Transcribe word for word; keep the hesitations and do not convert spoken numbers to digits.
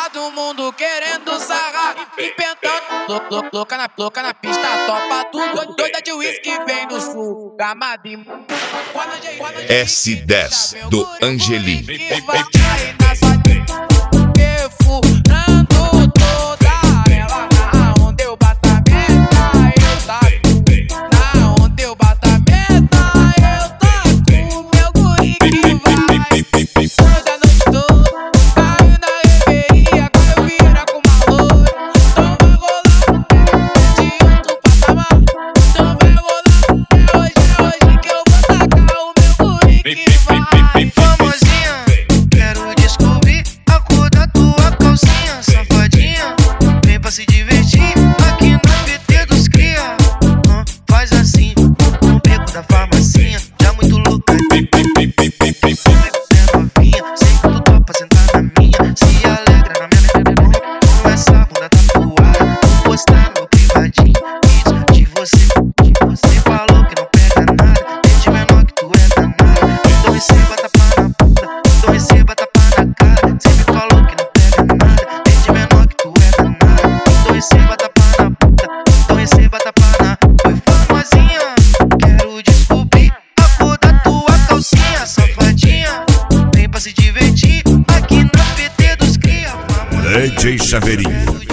todo mundo querendo sarrar, inventando. Louca na, louca na pista, topa tudo. Doida de uísque, vem no sul, gamadinho. S dez do Angelim. Famosinha, quero descobrir a cor da tua calcinha. Safadinha, vem pra se divertir aqui no P T dos cria. uh, Faz assim, no beco da farmacinha. Já muito louca, é novinha. Sei que tu topa sentar na minha. Se alegra na minha mente, com essa bunda tatuada. Vou postar no privadinho vídeo de você, de você. Falou que não pega nada, desde menor que tu é danada. Então receba tapa na bunda, então receba tapa na cara. Sempre falou que não pega nada, desde menor que tu é danada. Então receba tapa na bunda, então receba tapa na. Oi, famosinha, quero descobrir a cor da tua calcinha. Safadinha, vem pra se divertir aqui na P T dos cria. D J Chaveirinho.